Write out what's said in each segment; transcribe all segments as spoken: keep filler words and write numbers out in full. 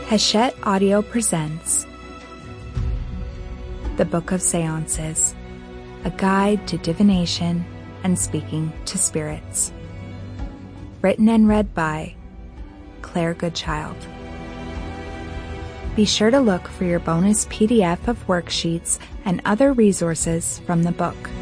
Hachette Audio presents The Book of Seances, a guide to divination and speaking to spirits. Written and read by Claire Goodchild. Be sure to look for your bonus P D F of worksheets and other resources from the book.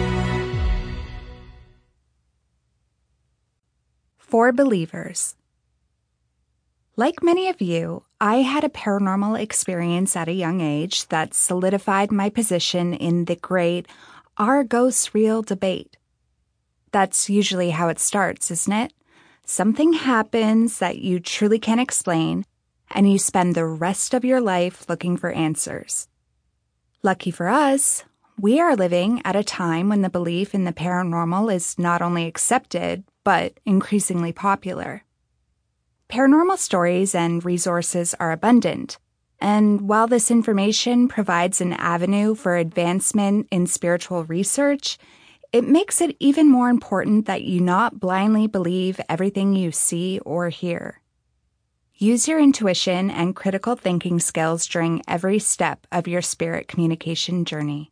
For Believers. Like many of you, I had a paranormal experience at a young age that solidified my position in the great "Are ghosts real?" debate. That's usually how it starts, isn't it? Something happens that you truly can't explain, and you spend the rest of your life looking for answers. Lucky for us, we are living at a time when the belief in the paranormal is not only accepted, but increasingly popular. Paranormal stories and resources are abundant, and while this information provides an avenue for advancement in spiritual research, it makes it even more important that you not blindly believe everything you see or hear. Use your intuition and critical thinking skills during every step of your spirit communication journey.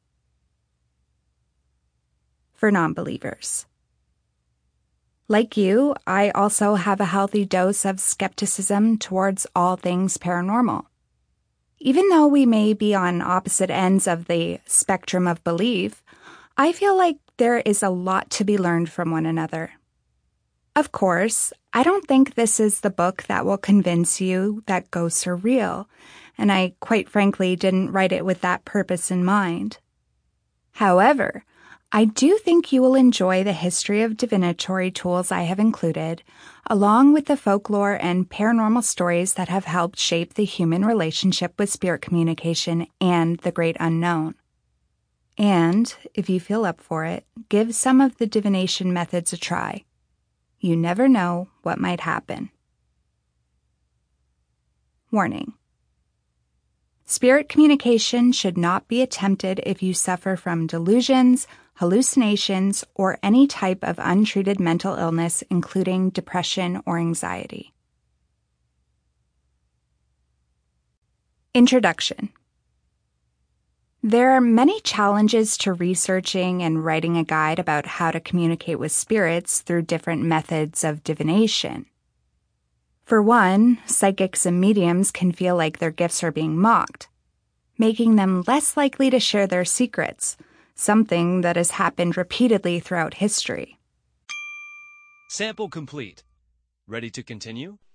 For non-believers. Like you, I also have a healthy dose of skepticism towards all things paranormal. Even though we may be on opposite ends of the spectrum of belief, I feel like there is a lot to be learned from one another. Of course, I don't think this is the book that will convince you that ghosts are real, and I quite frankly didn't write it with that purpose in mind. However, I do think you will enjoy the history of divinatory tools I have included, along with the folklore and paranormal stories that have helped shape the human relationship with spirit communication and the great unknown. And, if you feel up for it, give some of the divination methods a try. You never know what might happen. Warning. Spirit communication should not be attempted if you suffer from delusions, hallucinations, or any type of untreated mental illness, including depression or anxiety. Introduction. There are many challenges to researching and writing a guide about how to communicate with spirits through different methods of divination. For one, psychics and mediums can feel like their gifts are being mocked, making them less likely to share their secrets, something that has happened repeatedly throughout history. Sample complete. Ready to continue?